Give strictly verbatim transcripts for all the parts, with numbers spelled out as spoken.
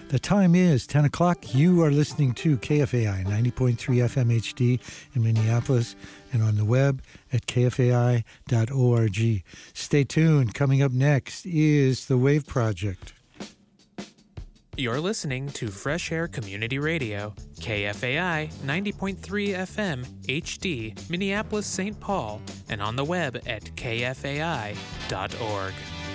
The time is ten o'clock. You are listening to K F A I ninety point three F M H D in Minneapolis and on the web at k f a i dot org. Stay tuned. Coming up next is The Wave Project. You're listening to Fresh Air Community Radio, K F A I ninety point three F M H D, Minneapolis, Saint Paul, and on the web at k f a i dot org.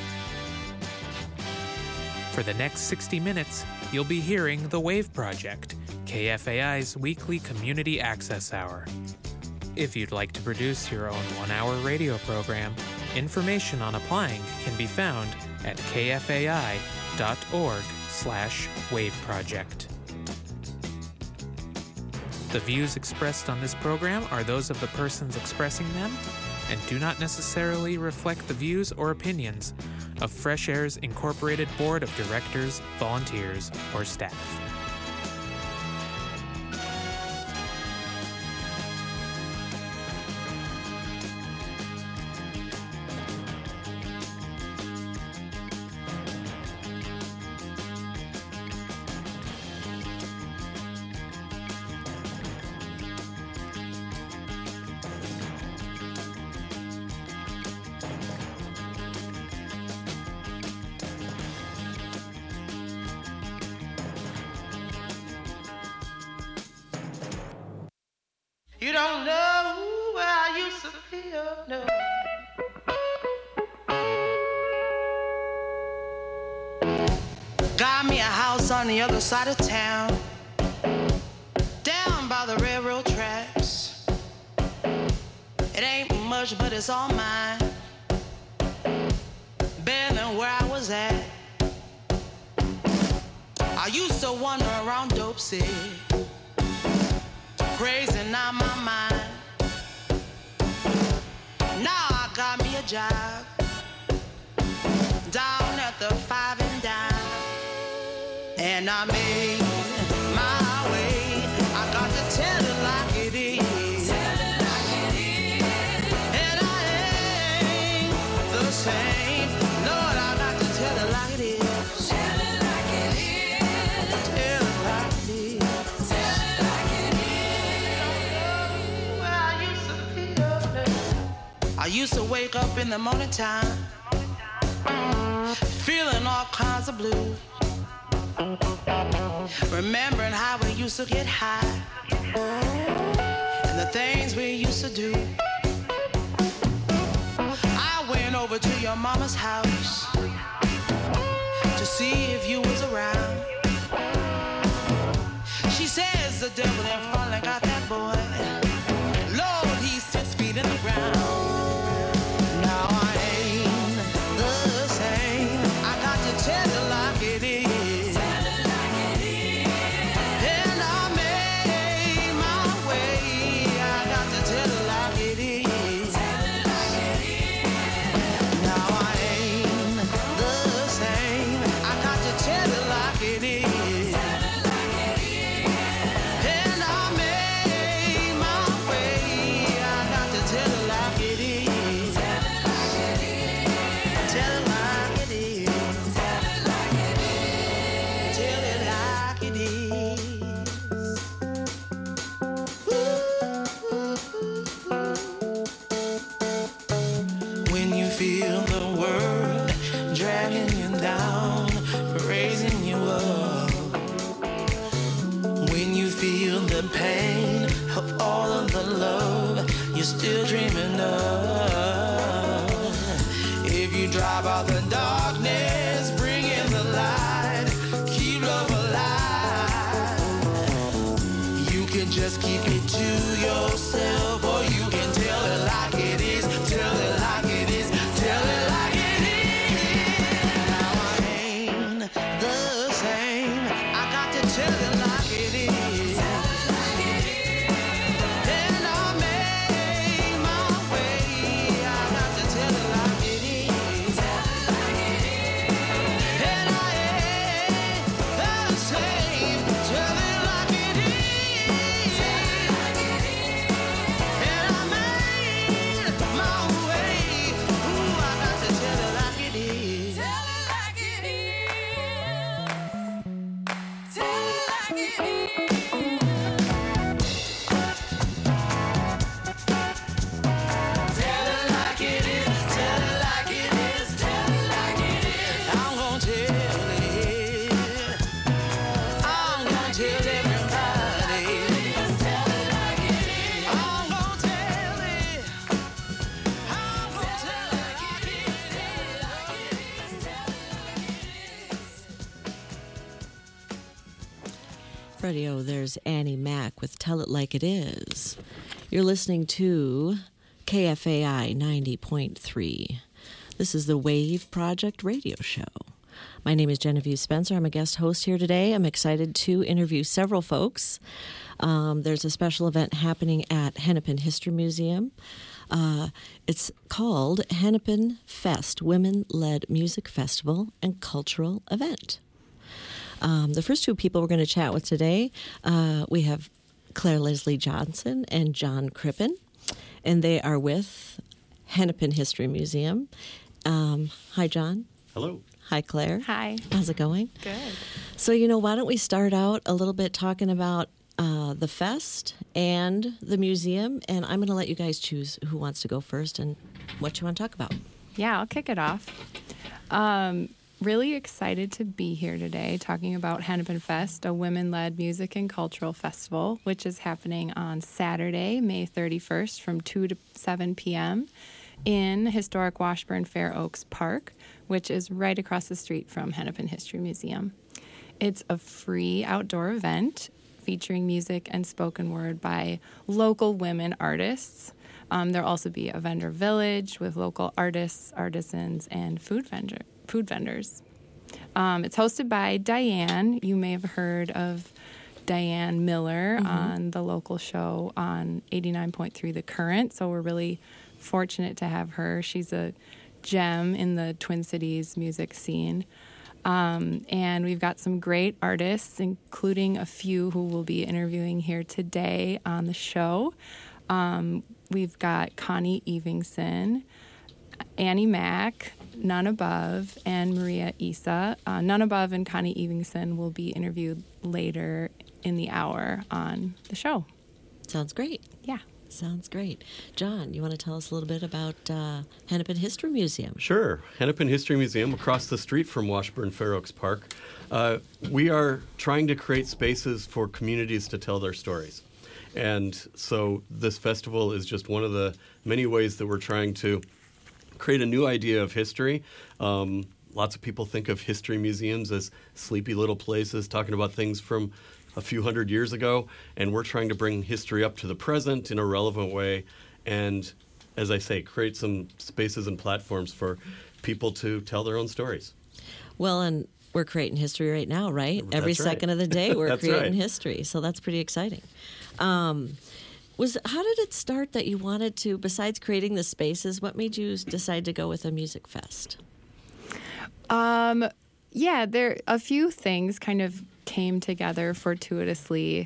For the next sixty minutes, you'll be hearing The Wave Project, K F A I's weekly community access hour. If you'd like to produce your own one-hour radio program, information on applying can be found at k f a i dot org slash wave project. The views expressed on this program are those of the persons expressing them and do not necessarily reflect the views or opinions of Fresh Air's Incorporated Board of Directors, volunteers, or staff. You don't know where I used to feel, no. Got me a house on the other side of town, down by the railroad tracks. It ain't much, but it's all mine. Better than where I was at. I used to wander around Dope City, crazy out my mind. Now I got me a job down at the Five and Dime, and I made my way. I got to tell it like it is, tell it like it is. And I ain't the same. Lord, I got to tell it like it is, tell it like it is, tell it like it is, tell it like it is. Where I used to feel, I used to wake up in the morning time, feeling all kinds of blue, remembering how we used to get high and the things we used to do. I went over to your mama's house to see if you was around. She says the devil in front got that boy. Lord, he's six feet in the ground. Now I ain't the same. I got to tell it like it is, tell it like it is. And I made my way. I got to tell it like it is, tell it like it is. Now I ain't the same. I got to tell it like it is, tell it like it is. And I made my way. I got to tell it like it is, tell it like it is. Tell it like it is, tell it like it is. Tell it like it is. When you feel the world dragging you down, raising you up, when you feel the pain of all of the love you're still dreaming of, if you drive out the darkness, bring in the light, keep love alive. You can just keep it to yourself, or you can tell it like it is, tell it like it is, tell it like it is. Now I ain't the same. I got to tell it like it is, tell it like it is. And I made my way. I got to tell it like it is, tell it like it is. And I ain't the same. Tell it like it is, tell it like it is. And I made my way. Ooh, I got to tell it like it is, tell it like it is. Radio, there's Annie Mac with Tell It Like It Is. You're listening to K F A I ninety point three. This is the Wave Project radio show. My name is Genevieve Spencer. I'm a guest host here today. I'm excited to interview several folks. Um, there's a special event happening at Hennepin History Museum. Uh, it's called Hennepin Fest, Women-Led Music Festival and Cultural Event. Um, the first two people we're going to chat with today, uh, we have Claire Leslie Johnson and John Crippen, and they are with Hennepin History Museum. Um, hi, John. Hello. Hi, Claire. Hi. How's it going? Good. So, you know, why don't we start out a little bit talking about uh, the fest and the museum, and I'm going to let you guys choose who wants to go first and what you want to talk about. Yeah, I'll kick it off. Um, really excited to be here today talking about Hennepin Fest, a women-led music and cultural festival, which is happening on Saturday, May thirty-first from two to seven p.m. in historic Washburn Fair Oaks Park, which is right across the street from Hennepin History Museum. It's a free outdoor event featuring music and spoken word by local women artists. Um, there'll also be a vendor village with local artists, artisans, and food vendor food vendors. Um, it's hosted by Diane. You may have heard of Diane Miller mm-hmm. on the local show on eighty-nine point three The Current, so we're really fortunate to have her. She's a gem in the Twin Cities music scene. Um, and we've got some great artists, including a few who we'll be interviewing here today on the show. Um, we've got Connie Evingson, Annie Mac, None Above, and Maria Issa. Uh, None Above and Connie Evingson will be interviewed later in the hour on the show. Sounds great. Yeah. Sounds great. John, you want to tell us a little bit about uh, Hennepin History Museum? Sure. Hennepin History Museum, across the street from Washburn Fair Oaks Park. Uh, we are trying to create spaces for communities to tell their stories. And so this festival is just one of the many ways that we're trying to create a new idea of history. Um, lots of people think of history museums as sleepy little places talking about things from a few hundred years ago, and we're trying to bring history up to the present in a relevant way and, as I say, create some spaces and platforms for people to tell their own stories. Well, and we're creating history right now, right? That's Every right. second of the day we're That's creating right. history, so that's pretty exciting. Um, was how did it start that you wanted to, besides creating the spaces, what made you decide to go with a music fest? Um, yeah, there a few things kind of came together fortuitously.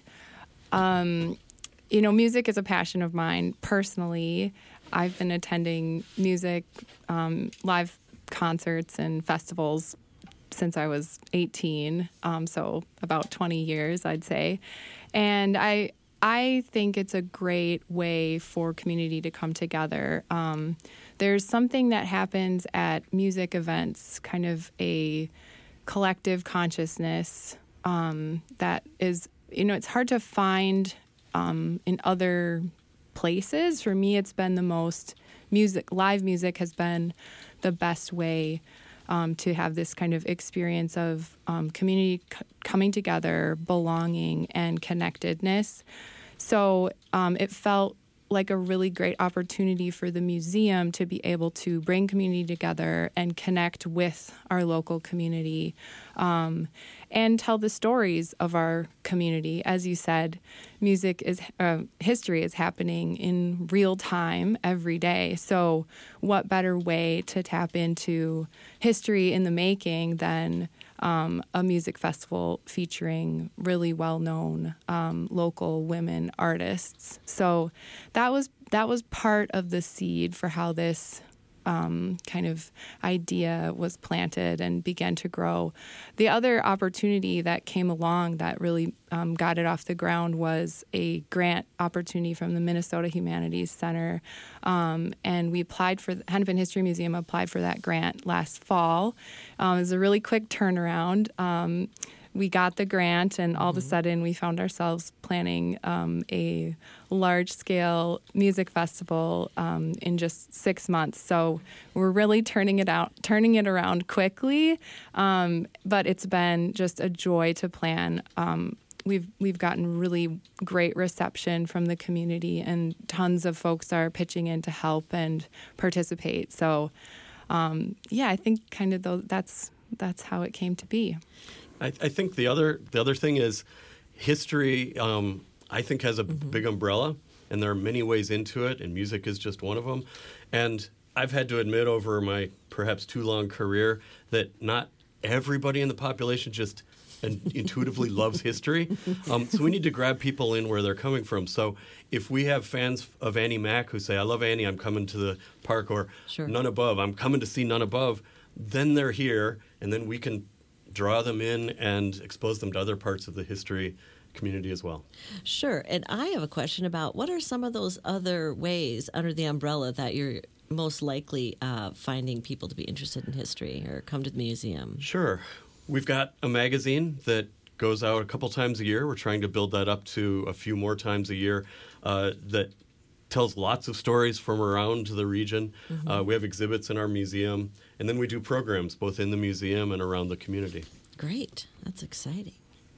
Um, you know, music is a passion of mine personally. I've been attending music, um, live concerts and festivals since I was eighteen, um, so about twenty years, I'd say. And I I think it's a great way for community to come together. Um, there's something that happens at music events, kind of a collective consciousness um, that is, you know, it's hard to find um, in other places. For me, it's been the most music, live music has been the best way um, to have this kind of experience of um, community c- coming together, belonging, and connectedness. So um, it felt like a really great opportunity for the museum to be able to bring community together and connect with our local community um, and tell the stories of our community. As you said, music is, uh, history is happening in real time every day. So what better way to tap into history in the making than Um, a music festival featuring really well-known um, local women artists. So that was that was part of the seed for how this um, kind of idea was planted and began to grow. The other opportunity that came along that really um, got it off the ground was a grant opportunity from the Minnesota Humanities Center. Um, and we applied for, the Hennepin History Museum applied for that grant last fall. Um, it was a really quick turnaround. Um, we got the grant, and all mm-hmm. of a sudden we found ourselves planning um, a large-scale music festival um, in just six months. So we're really turning it out, turning it around quickly. Um, but it's been just a joy to plan um, we've we've gotten really great reception from the community, and tons of folks are pitching in to help and participate. So, um, yeah, I think kind of though that's that's how it came to be. I, I think the other the other thing is history. Um, I think has a mm-hmm. big umbrella, and there are many ways into it, and music is just one of them. And I've had to admit over my perhaps too long career that not everybody in the population just and intuitively loves history. Um, so we need to grab people in where they're coming from. So if we have fans of Annie Mac who say, I love Annie, I'm coming to the park, or sure. None Above, I'm coming to see None Above, then they're here, and then we can draw them in and expose them to other parts of the history community as well. Sure. And I have a question about what are some of those other ways under the umbrella that you're most likely uh, finding people to be interested in history or come to the museum? Sure. We've got a magazine that goes out a couple times a year. We're trying to build that up to a few more times a year uh, that tells lots of stories from around the region. Mm-hmm. Uh, we have exhibits in our museum, and then we do programs both in the museum and around the community. Great. That's exciting.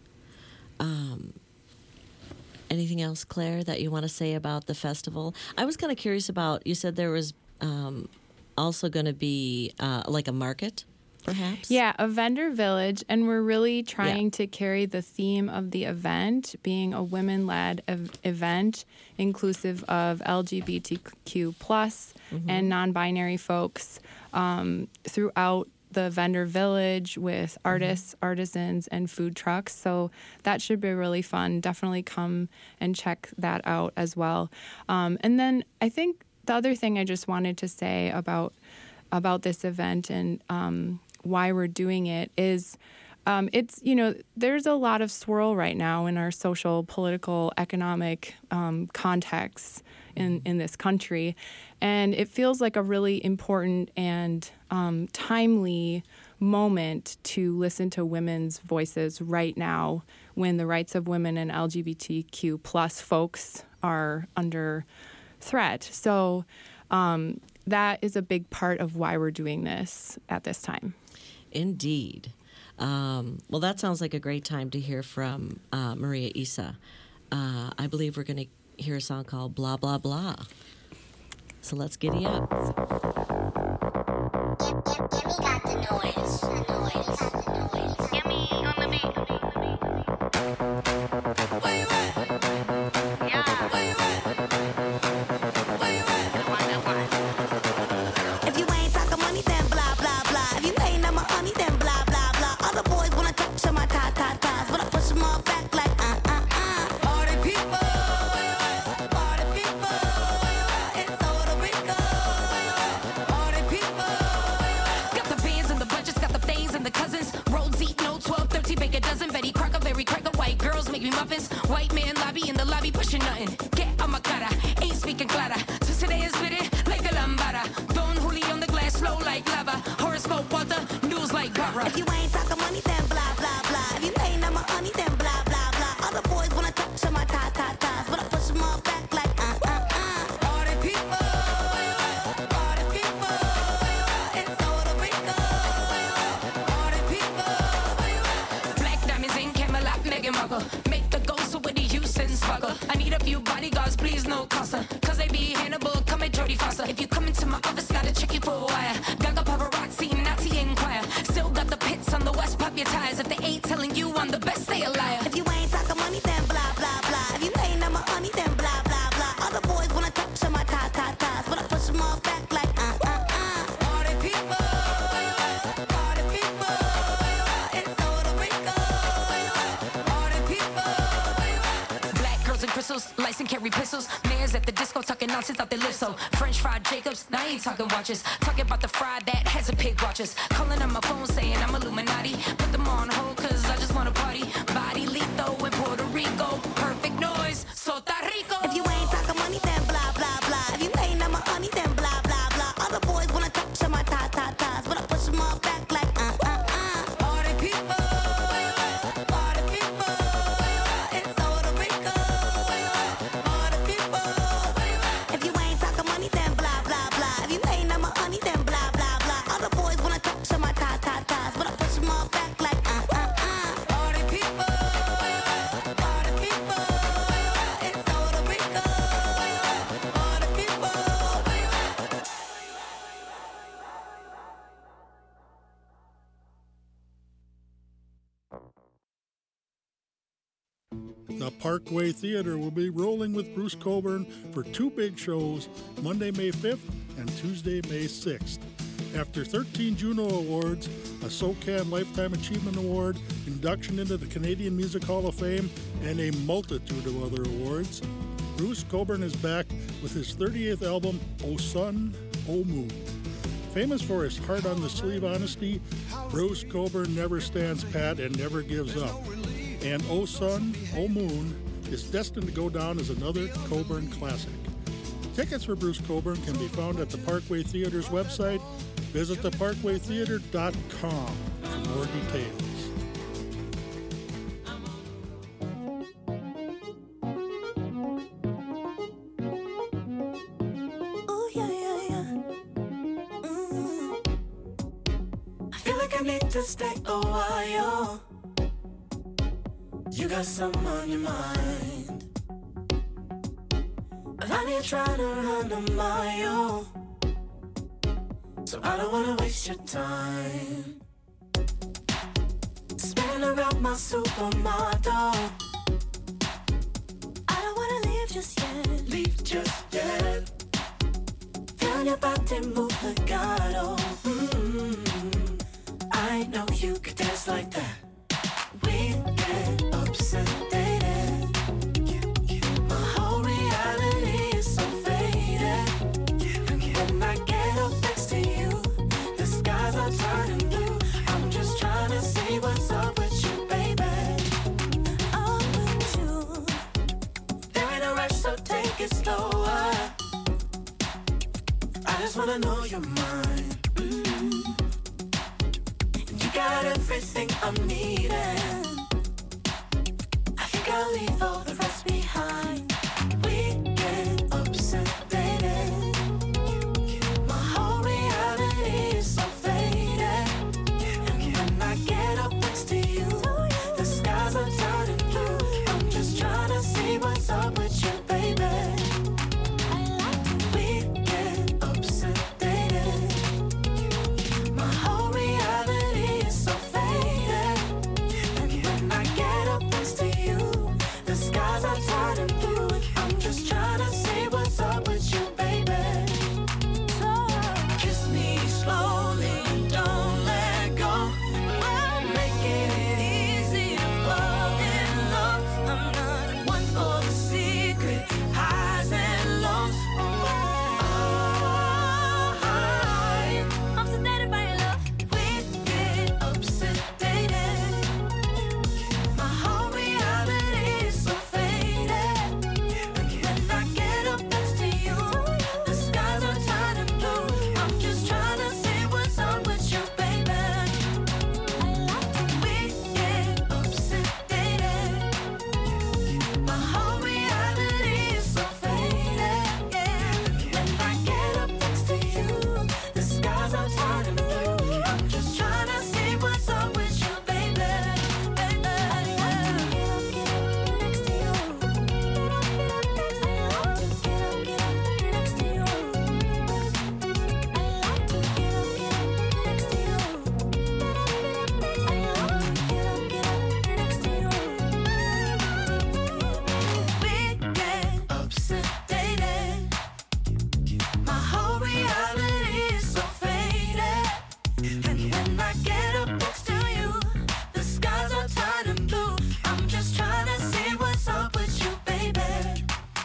Um, anything else, Claire, that you want to say about the festival? I was kind of curious about, you said there was um, also going to be uh, like a market, perhaps? Yeah, a vendor village, and we're really trying Yeah. to carry the theme of the event being a women-led ev- event, inclusive of L G B T Q plus Mm-hmm. and non-binary folks um, throughout the vendor village with artists, mm-hmm. artisans, and food trucks. So that should be really fun. Definitely come and check that out as well. Um, and then I think the other thing I just wanted to say about about this event and um, why we're doing it is um, it's, you know, there's a lot of swirl right now in our social, political, economic um, context in, in this country. And it feels like a really important and um, timely moment to listen to women's voices right now when the rights of women and L G B T Q plus folks are under threat. So um, that is a big part of why we're doing this at this time. Indeed. Um, well, that sounds like a great time to hear from uh, Maria Issa. Uh, I believe we're going to hear a song called Blah, Blah, Blah. So let's giddy up. Give, give, give me got the noise. The noise. The noise. Give me on the beat. Where you at? Yeah. Where you at? Where you at? If you ain't talking money, then blah, blah, blah. If you ain't on my honey, then blah, blah, blah. Other boys wanna touch on my ta-ta-tas, but I push them all back like uh, uh, uh. Party people. Party people. It's Puerto Rico. Party people. Got the bands and the budgets, got the things and the cousins. Rolls eat no twelve, thirteen, bake a dozen. Betty Crocker, Berry Cracker, white girls make me muffins. White man lobby in the lobby pushing nothing. Get on my cara, ain't speaking clara. So today is with it like a lambada. Don Julio on the glass, flow like lava. Horoscope, Walter, news like Barbara. If you ain't talking money, then blah, blah, blah. If you ain't on my honey, then blah, blah, blah. Other boys wanna touch on my ta-ta-tas, but I push them all back like uh, uh, uh. Party people. Party people. It's Puerto Rico. Party people. Black diamonds in Camelot, Meghan Markle. Make the ghost of Whitney Houston sparkle. I need a few bodyguards, please no Costa. Cause they be Hannibal, come at Jodie Foster. If you come into my office, gotta check you for a wire. Gaga paparazzi, Nazi inquire. Still got the pits on the west, pop your tires. If they ain't telling you I'm the best, they a liar. If you ain't talking money, then blah, blah, blah. If you ain't on my honey, then blah, blah, blah. Other boys wanna touch on my ta-ta-tas, but I push them all back like uh, uh, uh. Party people. Party people. It's Puerto Rico. Party people. Black girls and crystals, license carry pistols. Mayors at the disco talking nonsense out their lips. So French fried Jacobs, now I ain't talking watches. Talking about the fry that has a pig watches. Calling on my phone saying I'm Illuminati. Put them on hold cause I just wanna party. Body lethal in Puerto Rico. Perfect noise, Sota Rico. If you ain't talking money, then blah, blah, blah. If you ain't on my honey, then blah, blah, blah. Other boys wanna touch on my ta-ta-tas, but I push them all back like uh, uh, uh. Party people. Party people. It's Puerto Rico. Party people. If you ain't talking money, then blah, blah, blah. If you ain't on my honey, then blah, blah, blah. Other boys wanna touch on my ta-ta-tas, but I push them all back like uh, uh, uh. Party people. The Parkway Theater will be rolling with Bruce Cockburn for two big shows, Monday, May fifth and Tuesday, May sixth. After thirteen Juno Awards, a SOCAN Lifetime Achievement Award, induction into the Canadian Music Hall of Fame, and a multitude of other awards, Bruce Cockburn is back with his thirtieth album, O Sun, O Moon. Famous for his heart-on-the-sleeve honesty, Bruce Cockburn never stands pat and never gives up. And O Sun, O Moon is destined to go down as another Cockburn classic. Tickets for Bruce Cockburn can be found at the Parkway Theater's website. Visit the parkway theater dot com for more details. Ooh, yeah, yeah, yeah. Mm. I feel like I need to stay a while. You got something on your mind, but I ain't trying to run a mile, so I don't wanna waste your time. Spinning around my supermodel, I don't wanna leave just yet, leave just yet. Feeling your body move legato. Mm-hmm. I know you could dance like that. We get upsedated. My whole reality is so faded. When I get up next to you, the skies are turning blue. I'm just trying to see what's up with you, baby. Up with you. There ain't no rush, so take it slower. I just wanna know you're mine. Mm-hmm. You got everything I'm needing. I think I'll leave all the rest behind. We get upsedated. My whole reality is so faded. And when I get up next to you, the skies are turning blue. I'm just trying to see what's up with you, baby. We get upsedated. My whole reality is so faded. And when I get up next to you, the skies are turning blue. I'm just trying to see what's up with you, baby. So kiss me slowly, don't let go. We're making it easy to fall in love. I'm not one for the secret highs and lows. Oh, I'm sedated by your love. We get upsedated. My whole reality is so faded. And when I get up next to you, the skies are turning blue. I'm just trying to see what's up with you, baby. We get upsedated. My whole reality is so faded. When I get up next to you, the skies are turning blue. I'm just trying to see what's up with you, baby. Baby, I want to get up, get up next to you. I want to get up, get up next to you. I want to get up, get up next to you. I want to get up, get up next to you. We get upsedated. My whole reality is so faded. And when I get up next to you, the skies are turning blue. I'm just trying to see what's up with you, baby.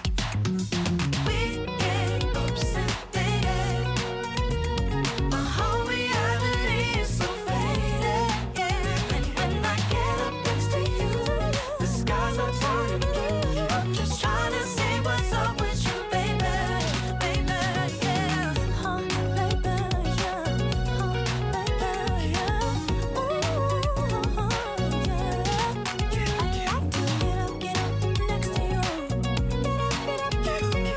We get upsedated. My whole reality is so faded. And when I get up next to you, the skies are turning blue. I'm just trying to see what's up with you, baby. Baby, yeah. Huh, baby, yeah. Huh, baby, yeah. Ooh, yeah. I like to get up, get up next to you. Get up, get up next to you.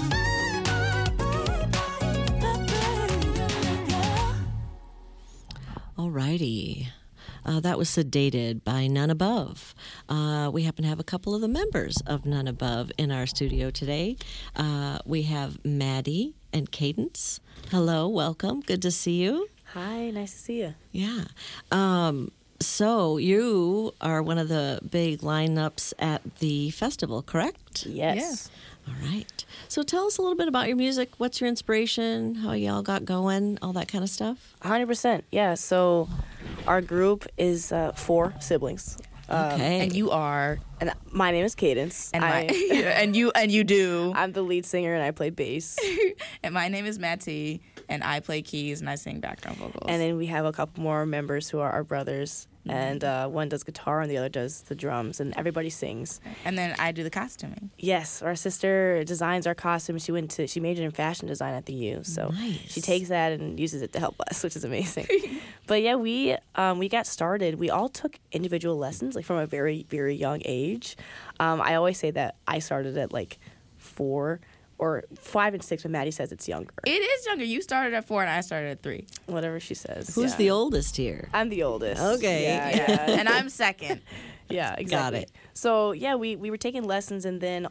Alrighty. Uh, that was Sedated by None Above. Uh, we happen to have a couple of the members of None Above in our studio today. Uh, we have Maddie and Cadence. Hello, welcome. Good to see you. Hi, nice to see you. Yeah. Um, So you are one of the big lineups at the festival, correct? Yes. Yes. All right. So tell us a little bit about your music. What's your inspiration? How y'all got going? All that kind of stuff. one hundred percent. Yeah. So our group is uh, four siblings. Um, Okay. And you are, And my name is Cadence. and my, I, and you, and you do. I'm the lead singer and I play bass. And my name is Matty, and I play keys and I sing background vocals. And then we have a couple more members who are our brothers. And uh, one does guitar and the other does the drums. And everybody sings. and then I do the costuming. Yes, our sister designs our costumes. She went to she majored in fashion design at the U, so Nice. she takes that and uses it to help us, which is amazing. But yeah, we um, we got started. We all took individual lessons, like from a very very young age. Um, I always say that I started at like four or five and six, but Maddie says it's younger. It is younger. You started at four, and I started at three. Whatever she says. Who's yeah. the oldest here? I'm the oldest. Okay. Yeah, Yeah, yeah. and I'm second. Yeah, exactly. it. So yeah, we, we were taking lessons, and then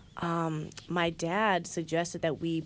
um, my dad suggested that we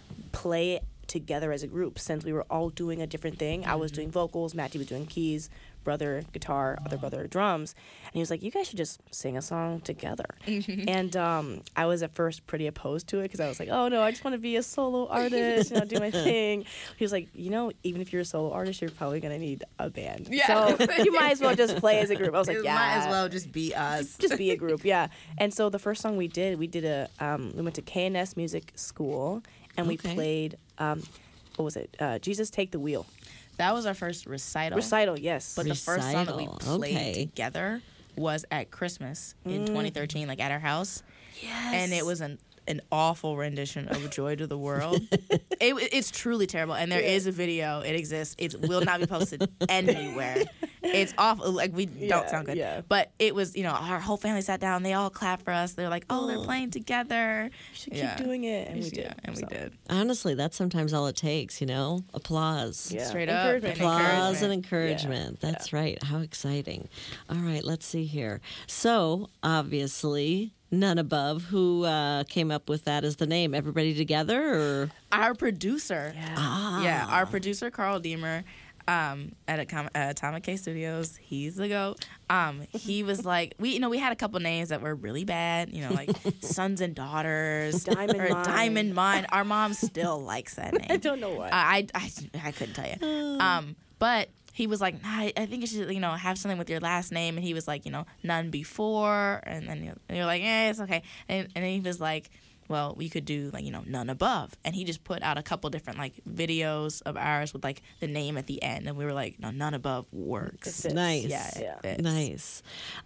play together as a group since we were all doing a different thing. I was doing vocals, Matty was doing keys, brother guitar, other brother drums, and he was like, "You guys should just sing a song together." And um, I was at first pretty opposed to it because I was like, "Oh no, I just want to be a solo artist, you know, do my thing." He was like, "You know, even if you're a solo artist, you're probably gonna need a band. Yeah. So you might as well just play as a group." I was like, It "Yeah, might as well just be us. just be a group." Yeah. And so the first song we did, we did a um, we went to K and S Music School, and we Okay. played um, what was it? Uh, Jesus Take the Wheel. That was our first recital. Recital, yes. But the first song that we Recital, played okay. together was at Christmas in Mm. twenty thirteen, like at our house. Yes. And it was an an awful rendition of Joy to the World. it, it's truly terrible. And there is a video. It exists. It will not be posted anywhere. It's awful. Like, we Yeah, don't sound good. yeah. But it was, you know, our whole family sat down. They all clapped for us. They're like, oh, they're playing together. You should keep Yeah. doing it, and we did. Yeah, and we So, did. Honestly, that's sometimes all it takes, you know? Applause. Yeah. Straight up. Encouragement. and Applause and encouragement. encouragement. That's right. How exciting. All right, let's see here. So, obviously, None Above, who uh, came up with that as the name? Everybody Together, or? Our producer. Yeah. Ah. Yeah, our producer Carl Deemer um, at Atomic, uh, Atomic K Studios, he's the goat. Um, he was like, we you know we had a couple names that were really bad, you know, like Sons and Daughters, Diamond or Mine. Diamond Mine. Our mom still likes that name. I don't know why. I I, I couldn't tell you. Um, but he was like, nah, I think you should, you know, have something with your last name. And he was like, you know, None Before. And then you're, you're like, eh, it's okay. And, and then he was like, well, we could do, like, you know, None Above. And he just put out a couple different, like, videos of ours with, like, the name at the end. And we were like, no, None Above works. It fits. Nice. Yeah, it Yeah. fits. Nice.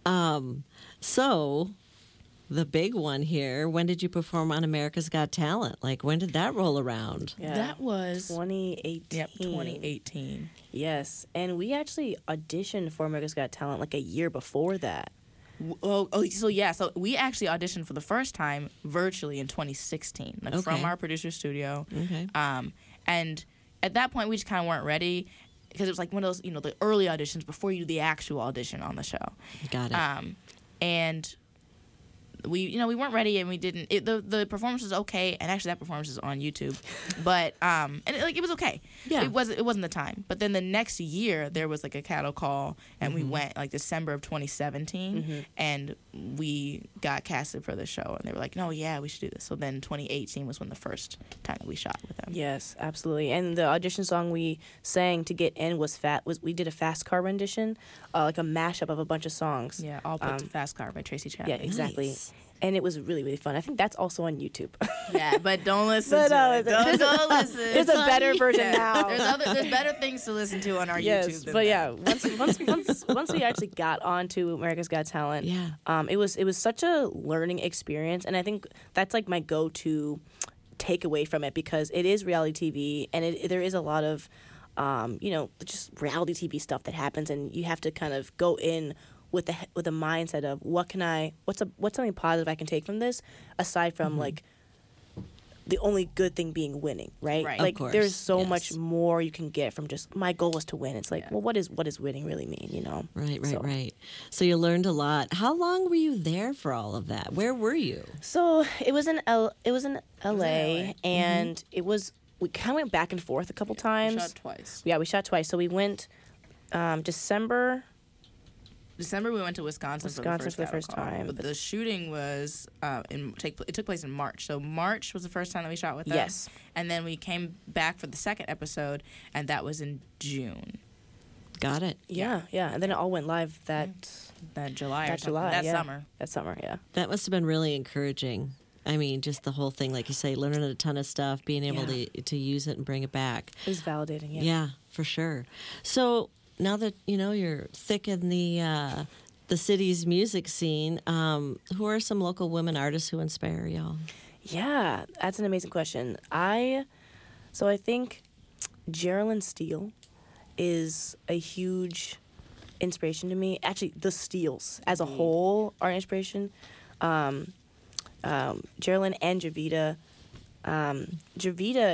Um, so, the big one here, when did you perform on America's Got Talent? Like, when did that roll around? Yeah. That was, twenty eighteen. yep, twenty eighteen. Yes. And we actually auditioned for America's Got Talent like a year before that. Oh, oh, so yeah, so we actually auditioned for the first time virtually in twenty sixteen, like Okay. from our producer studio. Okay. Um, and at that point, we just kind of weren't ready because it was like one of those, you know, the early auditions before you do the actual audition on the show. Got it. Um, and we, you know, we weren't ready, and we didn't. It, the the performance was okay, and actually that performance is on YouTube, but um, and it, like it was okay. Yeah. It wasn't it wasn't the time. But then the next year there was like a cattle call, and we went like December of twenty seventeen, and we got casted for the show, and they were like, no, yeah, we should do this. So then twenty eighteen was when the first time that we shot with them. Yes, absolutely. And the audition song we sang to get in was fat. Was we did a fast car rendition, uh, like a mashup of a bunch of songs. Yeah, all put Um, to Fast Car by Tracy Chapman. Yeah, exactly. Nice. And it was really, really fun. I think that's also on YouTube. Yeah, but don't listen But, to uh, it. Don't, there's a- don't listen. There's a better version Yeah. now. There's other, there's better things to listen to on our yes, YouTube. Than but that. yeah, once once once once we actually got onto America's Got Talent, Yeah. um, it was it was such a learning experience, and I think that's like my go-to takeaway from it because it is reality T V, and it, there is a lot of, um, you know, just reality T V stuff that happens, and you have to kind of go in with the with the mindset of what can I, what's a what's something positive I can take from this, aside from like the only good thing being winning, right? Right. Of Like course, there's so yes. much more you can get from just my goal was to win. It's like, Yeah. well, what is what does winning really mean? You know? Right, right, So- right. So you learned a lot. How long were you there for all of that? Where were you? So it was in L. It was in L A, L A. and it was we kind of went back and forth a couple We times. shot twice. Yeah, we shot twice. So we went um, December December we went to Wisconsin, Wisconsin for the first, for the first battle call, time. But the shooting was uh, in take it took place in March. So March was the first time that we shot with them. Yes. And then we came back for the second episode, and that was in June. Got it. Yeah, yeah, and then it all went live that That July or that something. July, that yeah. summer. That summer, yeah. That must have been really encouraging. I mean, just the whole thing, like you say, learning a ton of stuff, being able Yeah. to to use it and bring it back. It was validating, yeah. Yeah, for sure. So now that you know you're thick in the uh, the city's music scene, um, who are some local women artists who inspire y'all? Yeah, that's an amazing question. I, so I think Geraldine Steele is a huge inspiration to me. Actually, the Steels as a whole are an inspiration. Um, um, Geraldine and Javita. Um, Javita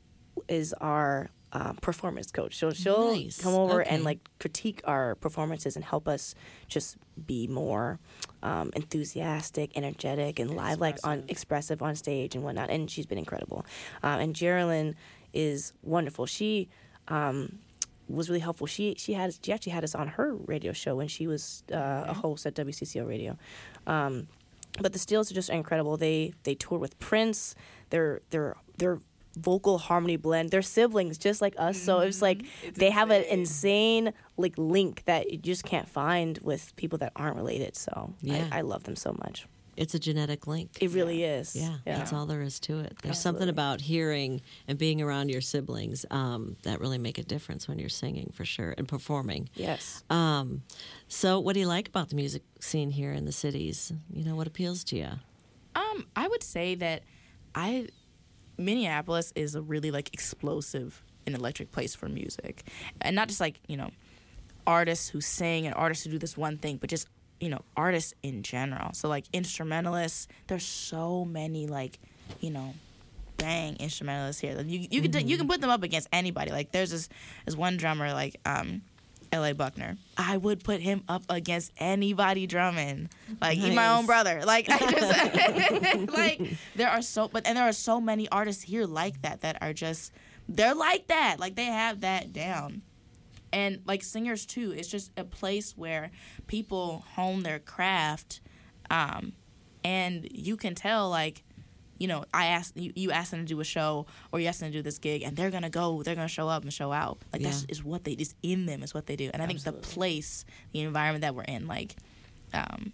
is our uh, performance coach. So she'll Nice. come over Okay. and like critique our performances and help us just be more um, enthusiastic, energetic, and live, like on expressive on stage and whatnot. And she's been incredible. Um, and Geraldine is wonderful. She um, was really helpful. She she had she actually had us on her radio show when she was uh, a host at W C C O Radio. Um, but the Steels are just incredible. They they toured with Prince. They're they're they're vocal harmony blend. They're siblings just like us. So it's like they have an insane like link that you just can't find with people that aren't related. So Yeah. I, I love them so much. It's a genetic link. It really is. Yeah, Yeah. that's all there is to it. There's something Absolutely. about hearing and being around your siblings um, that really make a difference when you're singing, for sure, and performing. Yes. Um, so, what do you like about the music scene here in the cities? You know, what appeals to you? Um, I would say that I Minneapolis is a really like explosive and electric place for music, and not just like you know artists who sing and artists who do this one thing, but just you know artists in general. So like instrumentalists, there's so many like you know bang instrumentalists here. Like, you you can you can put them up against anybody. Like there's this this one drummer like um. L A Buckner. I would put him up against anybody drumming, like even my Nice. own brother. Like I just like there are so, but and there are so many artists here like that that are just they're like that. Like they have that down, and like singers too. It's just a place where people hone their craft, um, and you can tell like. You know, I asked you, you ask them to do a show or you ask them to do this gig, and they're gonna go, they're gonna show up and show out. Like Yeah. that's is what they just in them is what they do. And I think the place, the environment that we're in, like, um,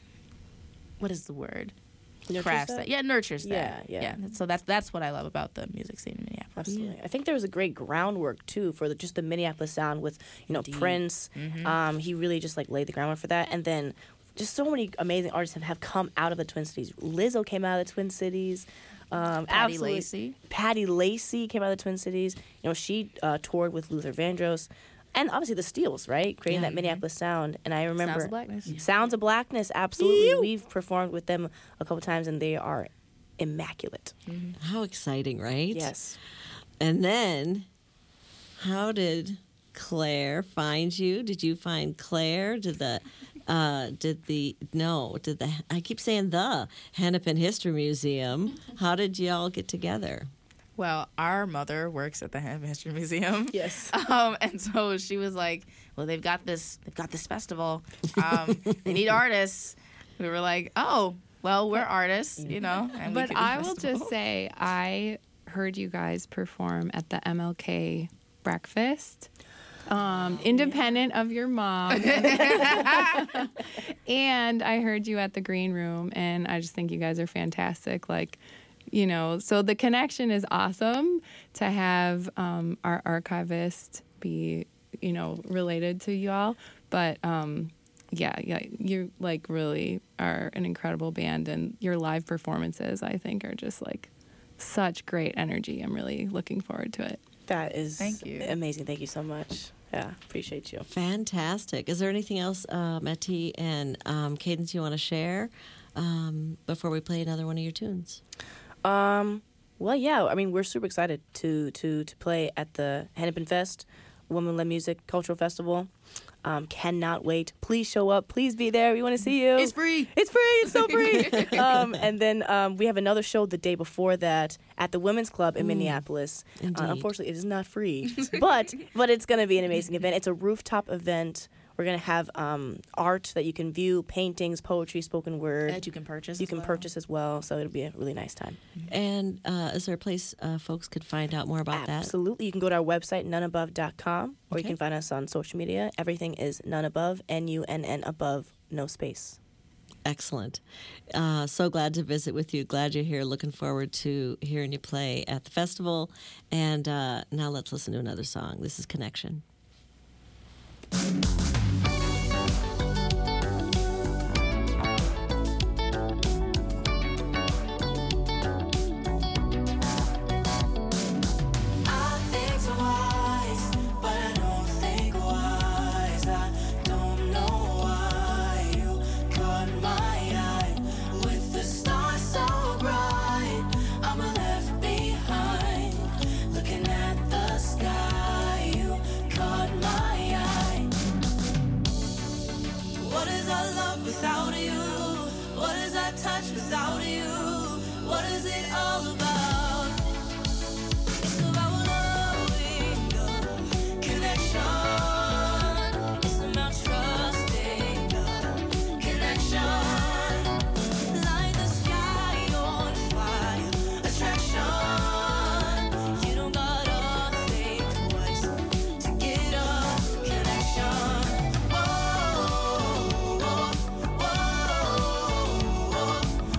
what is the word? Nurtures Crafts that? that, yeah, nurtures Yeah, that, yeah. So that's that's what I love about the music scene in Minneapolis. Absolutely. I think there was a great groundwork too for the, just the Minneapolis sound with you know Indeed. Prince. Mhm. Um, he really just like laid the groundwork for that, and then just so many amazing artists have, have come out of the Twin Cities. Lizzo came out of the Twin Cities. Um, Patti absolutely. Lacey. Patti Lacey came out of the Twin Cities. You know, she uh, toured with Luther Vandross. And obviously the Steels, right? Creating Yeah. that Minneapolis sound. And I remember... Sounds of Blackness. Sounds of Blackness, absolutely. We've performed with them a couple times, and they are immaculate. How exciting, right? Yes. And then, how did Claire find you? Did you find Claire? Did the, uh, did the, no, did the, I keep saying the Hennepin History Museum. How did y'all get together? Well, our mother works at the Hennepin History Museum. Yes. Um, and so she was like, "Well, they've got this. They've got this festival. Um, they need artists." We were like, "Oh, well, we're artists, you know." And we But could do I the will festival. just say, I heard you guys perform at the M L K breakfast, um, independent of your mom. And I heard you at the Green Room, and I just think you guys are fantastic. Like, you know, so the connection is awesome to have um, our archivist be, you know, related to you all. But um, yeah, yeah, you like really are an incredible band, and your live performances, I think, are just like such great energy. I'm really looking forward to it. That is Thank you. amazing. Thank you so much. Yeah, appreciate you. Fantastic. Is there anything else, uh, Matty and um, Cadence, you want to share um, before we play another one of your tunes? Um, well, yeah. I mean, we're super excited to to to play at the Hennepin Fest, Women Led Music Cultural Festival. Um, cannot wait. Please show up. Please be there. We want to see you. It's free. It's free. It's so free. um, and then um, we have another show the day before that at the Women's Club in Minneapolis. Uh, Indeed. unfortunately, it is not free, but but it's going to be an amazing event. It's a rooftop event We're going to have um, art that you can view, paintings, poetry, spoken word. That you can purchase You as can well. purchase as well, so it'll be a really nice time. And uh, is there a place uh, folks could find out more about that? Absolutely. You can go to our website, none above dot com, or Okay. you can find us on social media. Everything is None Above, N U N N above, no space. Excellent. Uh, so glad to visit with you. Glad you're here. Looking forward to hearing you play at the festival. And uh, now let's listen to another song. This is Connection. I think twice, but I don't think wise. I don't know why you caught my eye with the stars so bright. I'm left behind, looking at the sky. You caught my eye. What is our love without you? What is our touch without you? What is it all about? It's about loving the connection. It's about trusting the connection. Light the sky on fire. Attraction. You don't gotta think twice to get a connection. Whoa, whoa, whoa,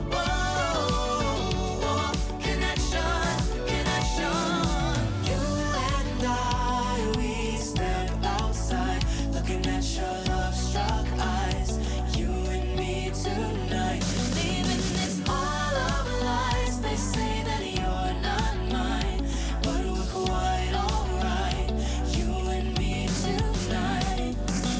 whoa, whoa. Connection, connection. You and I, we step outside, looking at your love-struck eyes. You and me tonight, leaving this all of lies. They say that you're not mine, but we're quite alright. You and me tonight.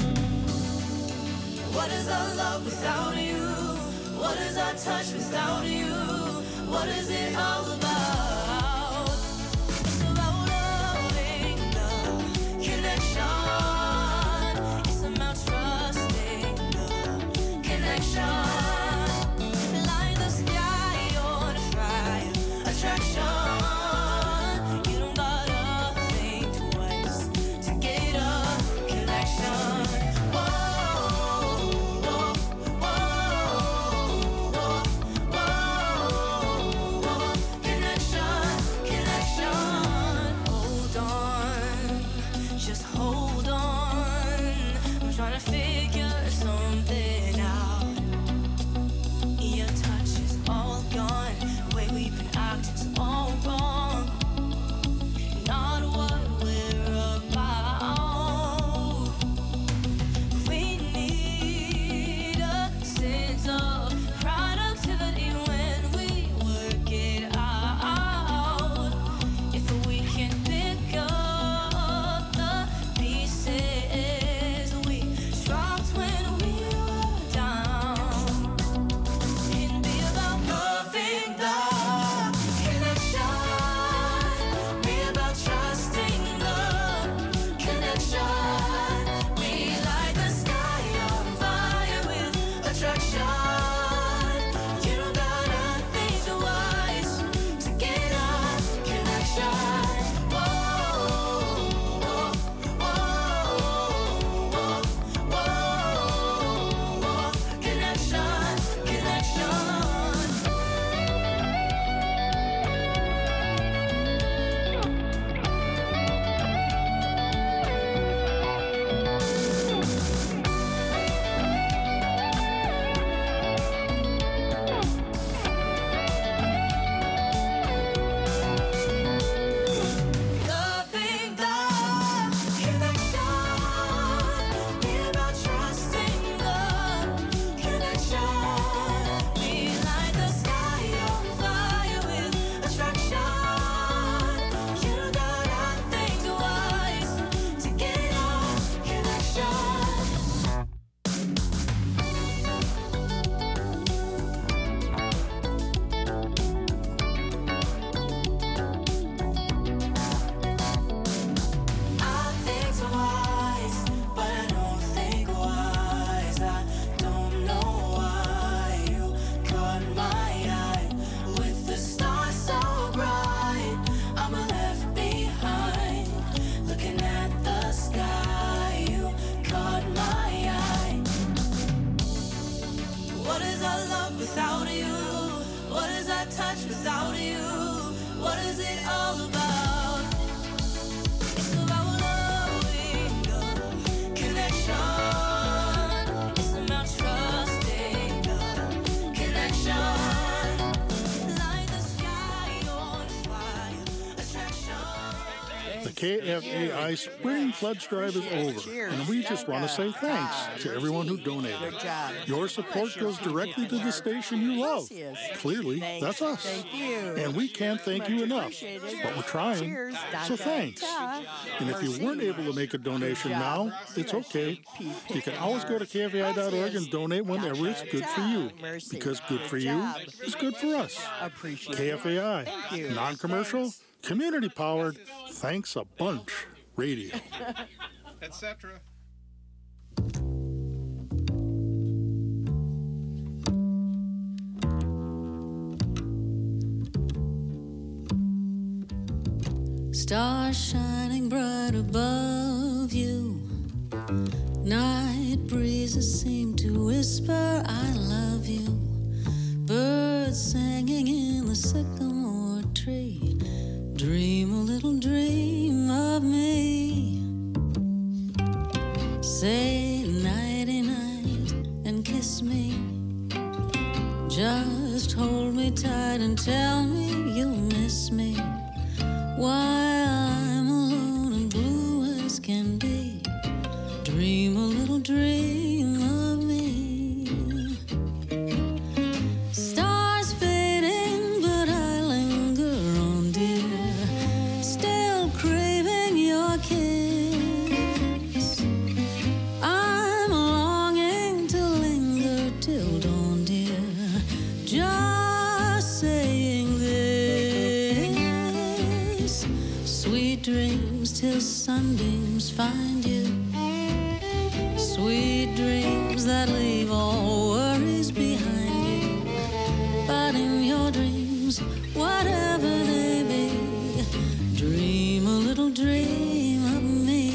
What is our love without you? What is our touch without you? What is it all about? It's about loving the connection. It's about trusting the connection. Light the sky on fire. Attraction. You don't gotta think twice to get a connection. Whoa, whoa, whoa, whoa, whoa, whoa. cannot touch without you. What is it all about? It's about loving, love, connection. It's about trusting, love, connection. Like the sky on fire, attraction. The K F A I Spring Pledge Drive is over, and we just want to say thanks to everyone who donated. Your support goes directly to the station you love. Clearly, that's us. Thank you. And we can't thank you enough, but we're trying. So thanks. And if you weren't able to make a donation now, it's okay. You can always go to K F A I dot org and donate whenever it's good for you, because good for you is good for us. K F A I, non-commercial, community-powered, thanks a bunch, radio. et cetera. Stars shining bright above you. Night breezes seem to whisper, I love you. Birds singing in the sycamore tree. Dream a little dream of me. Say nighty-night and kiss me. Just hold me tight and tell me you'll miss me. While I'm alone and blue as can be. Dream a little dream of me. Stars fading, but I linger on, dear. Still craving your kiss. I'm longing to linger till dawn, dear. Just saying this. Sweet dreams till sunbeams find you. Sweet dreams that leave all worries behind you. But in your dreams, whatever they be, dream a little dream of me.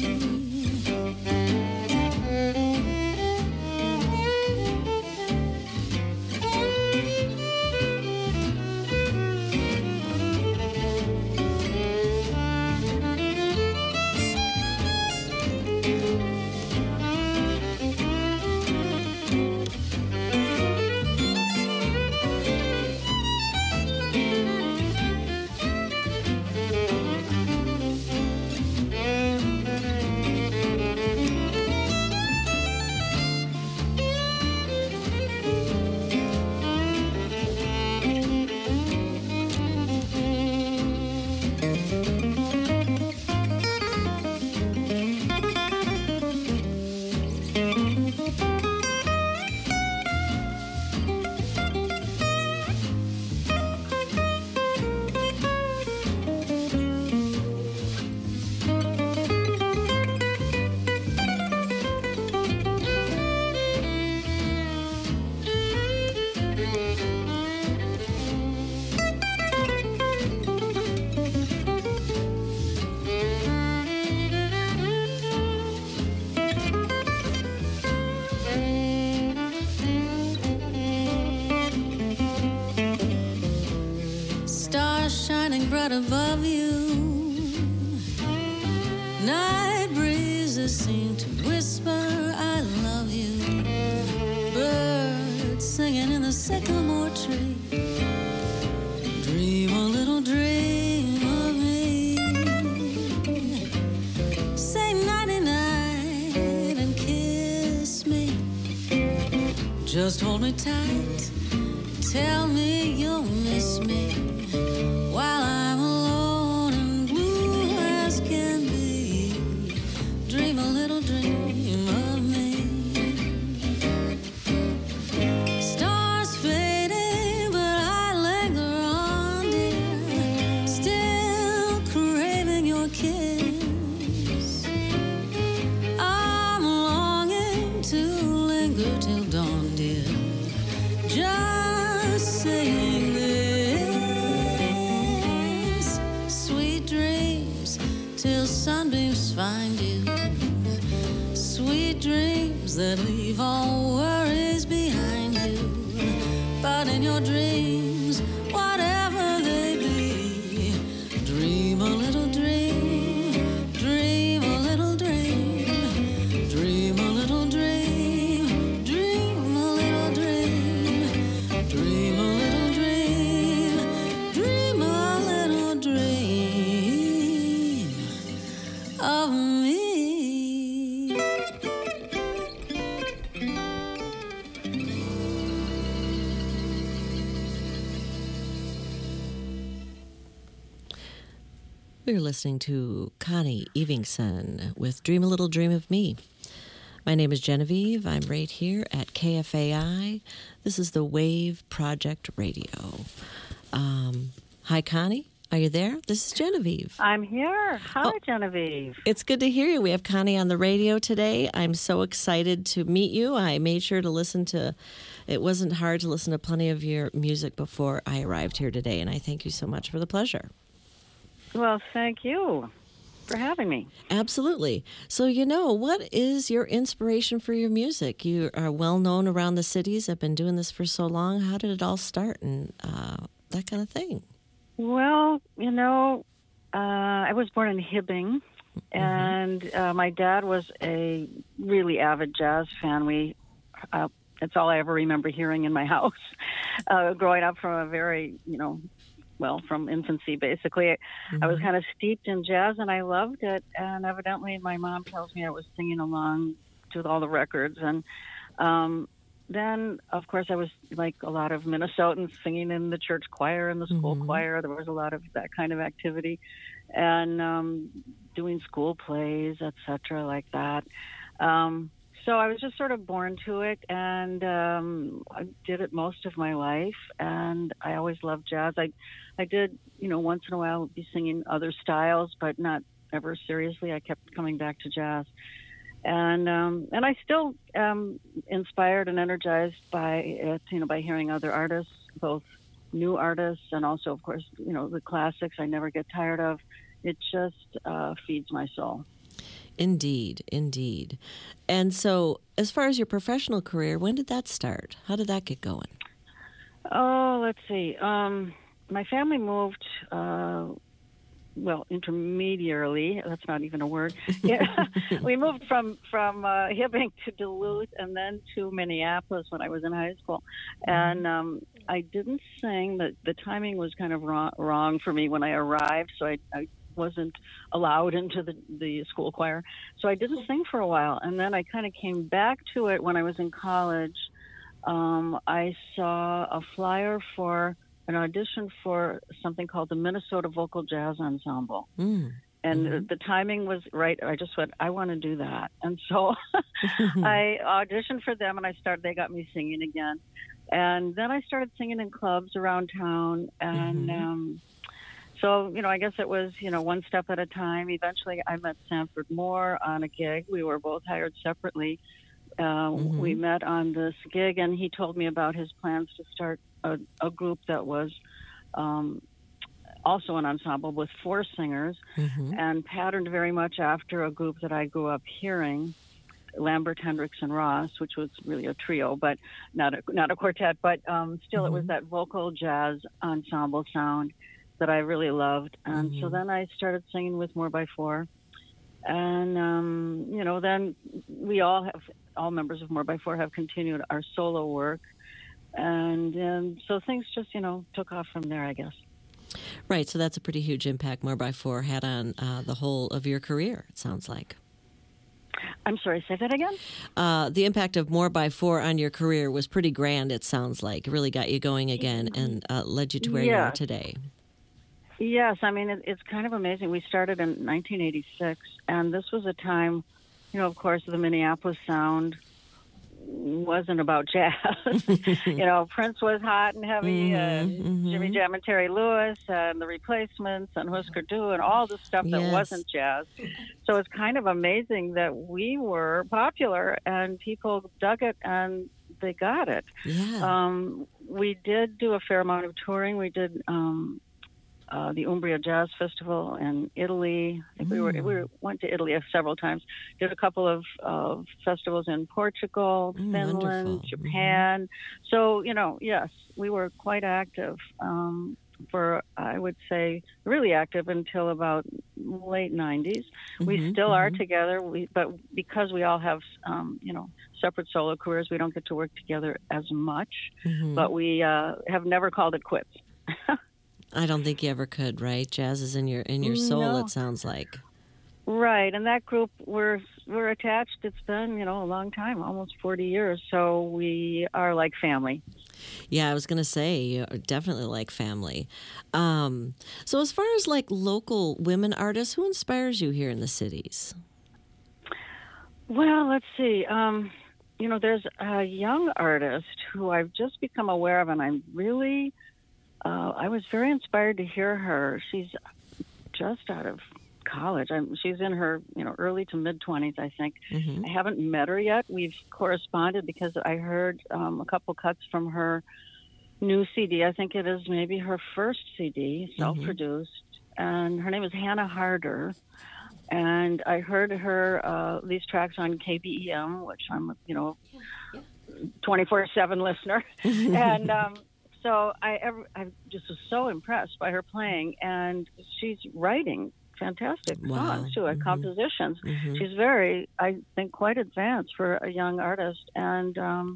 Right above you. Night breezes seem to whisper, I love you. Birds singing in the sycamore tree. Dream a little dream of me. Say nighty-night and kiss me. Just hold me tight. Tell me you'll miss me. While I'm alone and blue as can be, dream a little dream of me. Stars fading, but I linger on, dear. Still craving your kiss. I'm longing to linger till dawn, dear. Just saying this. Sweet dreams till sunbeams find you. Sweet dreams that leave all worries behind you. But in your dreams, dreams, whatever they be. Dream a little dream, dream a little dream, dream a little dream, dream a little dream, dream a little dream, dream a little dream of me. We're listening to Connie Evingson with Dream a Little Dream of Me. My name is Genevieve. I'm right here at K F A I. This is the Wave Project Radio. Um, hi, Connie. Are you there? This is Genevieve. I'm here. Hi, Oh. Genevieve. It's good to hear you. We have Connie on the radio today. I'm so excited to meet you. I made sure to listen to, it wasn't hard to listen to plenty of your music before I arrived here today, and I thank you so much for the pleasure. Well, thank you for having me. Absolutely. So, you know, what is your inspiration for your music? You are well known around the cities. I've been doing this for so long. How did it all start and uh, that kind of thing? Well, you know, uh, I was born in Hibbing, Mm-hmm. and uh, my dad was a really avid jazz fan. We, uh, that's all I ever remember hearing in my house, uh, growing up from a very, you know, well, from infancy, basically. Mm-hmm. I was kind of steeped in jazz, and I loved it. And evidently, my mom tells me I was singing along to all the records. And um, then, of course, I was like a lot of Minnesotans singing in the church choir and the school Mm-hmm. choir. There was a lot of that kind of activity, and um, doing school plays, et cetera, like that. Um, So I was just sort of born to it, and um, I did it most of my life, and I always loved jazz. I, I did, you know, once in a while be singing other styles, but not ever seriously. I kept coming back to jazz, and um, and I still am inspired and energized by it, you know, by hearing other artists, both new artists and also, of course, you know, the classics. I never get tired of. It just uh, feeds my soul. Indeed, indeed. And so, as far as your professional career, when did that start? How did that get going? Oh, let's see. Um, my family moved, uh, well, intermediarily. That's not even a word. Yeah, we moved from from uh, Hibbing to Duluth, and then to Minneapolis when I was in high school. And um, I didn't sing. The the timing was kind of wrong, wrong for me when I arrived, so I. I wasn't allowed into the, the school choir. So I didn't sing for a while. And then I kind of came back to it when I was in college. Um, I saw a flyer for an audition for something called the Minnesota Vocal Jazz Ensemble. Mm. And Mm-hmm. the timing was right. I just went, I want to do that. And so I auditioned for them, and I started, they got me singing again. And then I started singing in clubs around town. And, Mm-hmm. um, So, you know, I guess it was, you know, one step at a time. Eventually, I met Sanford Moore on a gig. We were both hired separately. Uh, Mm-hmm. We met on this gig, and he told me about his plans to start a, a group that was um, also an ensemble with four singers, Mm-hmm. and patterned very much after a group that I grew up hearing, Lambert, Hendricks, and Ross, which was really a trio, but not a, not a quartet. But um, still, Mm-hmm. it was that vocal jazz ensemble sound that I really loved. And Mm-hmm. so then I started singing with More by Four. And, um, you know, then we all have, all members of More by Four have continued our solo work. And um, so things just, you know, took off from there, I guess. Right, so that's a pretty huge impact More by Four had on uh, the whole of your career, it sounds like. I'm sorry, say that again? Uh, the impact of More by Four on your career was pretty grand, it sounds like. It really got you going again and uh, led you to where you are Yes. today. Yes, I mean, it, it's kind of amazing. We started in nineteen eighty-six, and this was a time, you know, of course, the Minneapolis sound wasn't about jazz. You know, Prince was hot and heavy, Mhm, and mhm. Jimmy Jam and Terry Lewis, and the Replacements, and Husker Du, and all the stuff that Yes. wasn't jazz. So it's kind of amazing that we were popular, and people dug it, and they got it. Yeah. Um, we did do a fair amount of touring. We did... Um, uh, the Umbria Jazz Festival in Italy. I think we were we were, went to Italy several times. Did a couple of uh, festivals in Portugal, Mm, Finland, wonderful. Japan. So you know, yes, we were quite active. Um, for I would say really active until about late nineties. We Mhm, still are mhm. together. We but because we all have um, you know separate solo careers, we don't get to work together as much. Mhm. But we uh, have never called it quits. I don't think you ever could, right? Jazz is in your in your soul. No. It sounds like. Right, and that group we're we're attached. It's been you know a long time, almost forty years. So we are like family. Yeah, I was gonna say you're definitely like family. Um, so as far as like local women artists, who inspires you here in the cities? Well, let's see. Um, you know, there's a young artist who I've just become aware of, and I'm really, uh, I was very inspired to hear her. She's just out of college. I'm, she's in her, you know, early to mid twenties, I think. Mhm. I haven't met her yet. We've corresponded because I heard um, a couple cuts from her new C D. I think it is maybe her first C D, self-produced, and her name is Hannah Harder. And I heard her uh, these tracks on K B E M, which I'm, you know, twenty-four seven listener, and um, so I, ever, I just was so impressed by her playing, and she's writing fantastic Wow. songs too, and Mhm. compositions. Mhm. She's very, I think, quite advanced for a young artist, and um,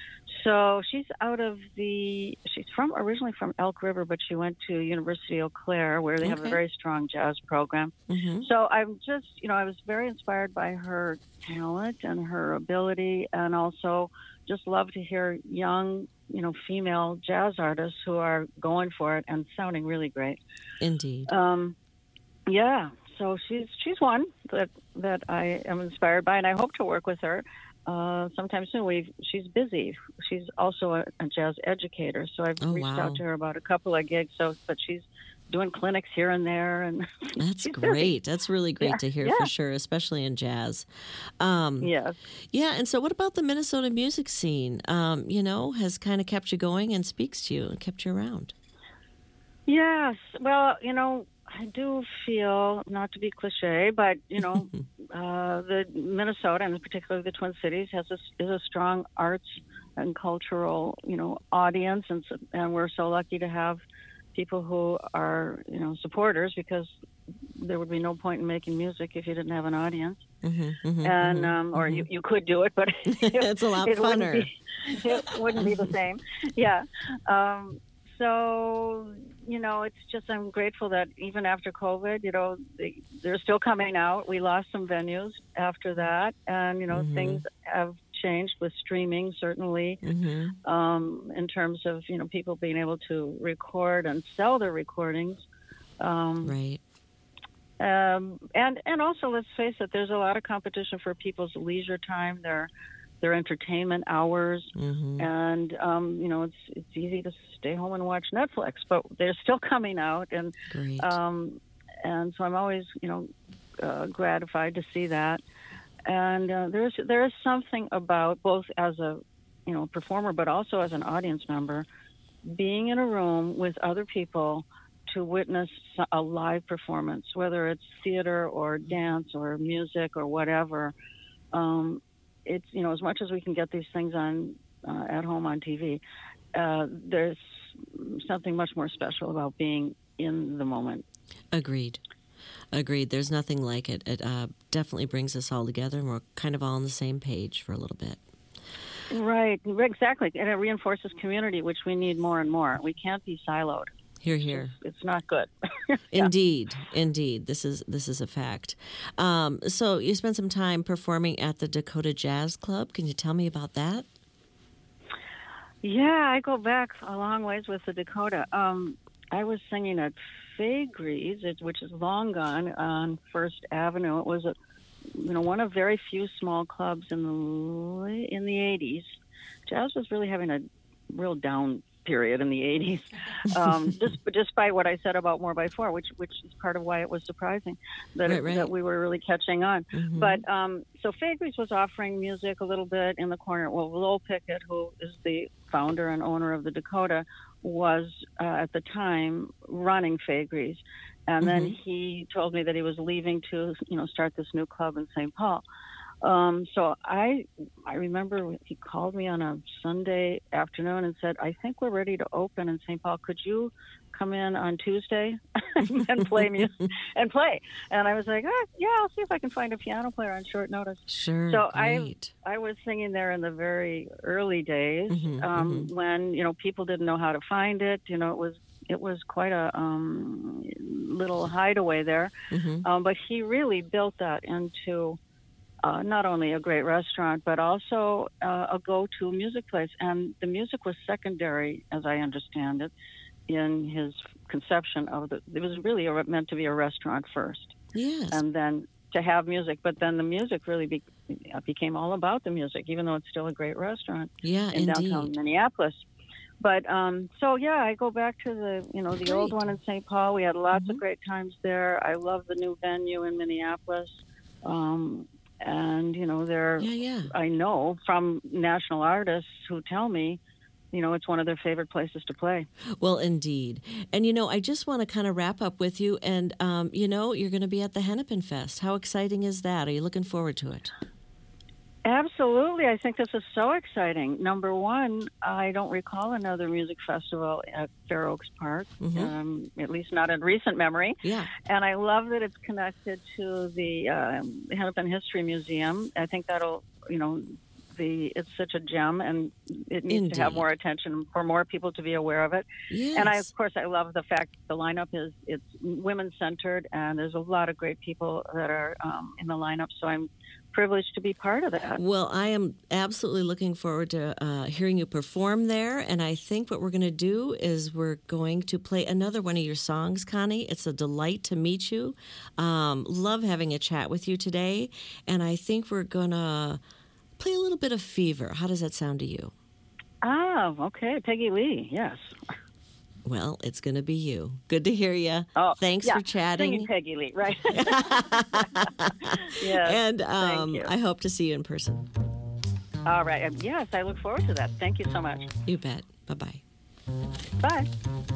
so she's out of the. She's from originally from Elk River, but she went to University Eau Claire, where they have a Okay. very strong jazz program. Mhm. So I'm just, you know, I was very inspired by her talent and her ability, and also just love to hear young, you know, female jazz artists who are going for it and sounding really great. Indeed. Um, yeah, so she's she's one that that I am inspired by, and I hope to work with her uh, sometime soon. We she's busy. She's also a, a jazz educator, so I've Oh, reached wow. out to her about a couple of gigs. So, but she's doing clinics here and there, and That's she's busy. great. That's really great Yeah, to hear yeah. for sure, especially in jazz. Um, Yes. Yeah, and so what about the Minnesota music scene? Um, you know, has kind of kept you going and speaks to you and kept you around. Yes. Well, you know, I do feel, not to be cliche, but, you know, uh, the Minnesota, and particularly the Twin Cities, has a, is a strong arts and cultural, you know, audience. And, so- and we're so lucky to have people who are, you know, supporters, because there would be no point in making music if you didn't have an audience. Mm-hmm, mm-hmm, and mm-hmm, um, or mm-hmm. you, you could do it, but It's a lot it wouldn't funner. be- it wouldn't be the same. Yeah. Um, so you know, it's just I'm grateful that even after COVID, you know, they, they're still coming out. We lost some venues after that, and you know, Mhm. things have changed with streaming, certainly, Mm-hmm. um, in terms of you know people being able to record and sell their recordings. Um, Right. um, and and also, let's face it, there's a lot of competition for people's leisure time, their their entertainment hours, Mm-hmm. and um, you know, it's it's easy to stay home and watch Netflix, but they're still coming out, and Great. um, and so I'm always you know uh, gratified to see that. And uh, there's there is something about both as a you know performer, but also as an audience member, being in a room with other people to witness a live performance, whether it's theater or dance or music or whatever. Um, it's, you know, as much as we can get these things on uh, at home on T V, uh, there's something much more special about being in the moment. Agreed. Agreed. There's nothing like it. It uh, definitely brings us all together, and we're kind of all on the same page for a little bit. Right, exactly. And it reinforces community, which we need more and more. We can't be siloed. Here, here. It's not good. Indeed, indeed. This is this is a fact. Um, so you spent some time performing at the Dakota Jazz Club. Can you tell me about that? Yeah, I go back a long ways with the Dakota. Um, I was singing at Fagries, it- which is long gone, on First Avenue. It was a, you know, one of very few small clubs in the la- in the eighties. Jazz was really having a real down period in the eighties, um, just, despite what I said about More by Four, which which is part of why it was surprising that Right, it, right. that we were really catching on. Mhm. But um, so Fagries was offering music a little bit in the corner. Well, Lowell Pickett, who is the founder and owner of the Dakota, was uh, at the time running Fagries. And then Mhm. he told me that he was leaving to, you know, start this new club in Saint Paul. Um, so I, I remember he called me on a Sunday afternoon and said, "I think we're ready to open in Saint Paul. Could you come in on Tuesday and play music and play?" And I was like, oh, "Yeah, I'll see if I can find a piano player on short notice." Sure, So great. I, I was singing there in the very early days Mhm, um, mhm. when you know people didn't know how to find it. You know, it was it was quite a um, little hideaway there. Mhm. Um, but he really built that into uh, not only a great restaurant, but also uh, a go-to music place. And the music was secondary, as I understand it, in his conception of the. It was really a, meant to be a restaurant first, Yes. and then to have music. But then the music really be, became all about the music, even though it's still a great restaurant Yeah, in downtown indeed. Minneapolis. But um, so yeah, I go back to the you know the old Great. one in Saint Paul. We had lots Mhm. of great times there. I love the new venue in Minneapolis, um, and you know there. Yeah, yeah. I know from national artists who tell me, you know, it's one of their favorite places to play. Well, indeed. And, you know, I just want to kind of wrap up with you. And, um, you know, you're going to be at the Hennepin Fest. How exciting is that? Are you looking forward to it? Absolutely. I think this is so exciting. Number one, I don't recall another music festival at Fair Oaks Park, Mhm. um, at least not in recent memory. Yeah. And I love that it's connected to the um, Hennepin History Museum. I think that'll, you know, the it's such a gem, and it needs to have Indeed. more attention for more people to be aware of it. Yes. And I, of course, I love the fact the lineup is it's women centered, and there's a lot of great people that are um, in the lineup. So I'm privileged to be part of that. Well, I am absolutely looking forward to uh, hearing you perform there. And I think what we're going to do is we're going to play another one of your songs, Connie. It's a delight to meet you. Um, love having a chat with you today. And I think we're going to play a little bit of Fever. How does that sound to you? Ah, okay. Peggy Lee, yes. Well, it's going to be you. Good to hear you. Oh, Thanks yeah, for chatting. Singing Peggy Lee, right? Yes, and thank um, you. I hope to see you in person. All right. Um, Yes, I look forward to that. Thank you so much. You bet. Bye-bye. Bye.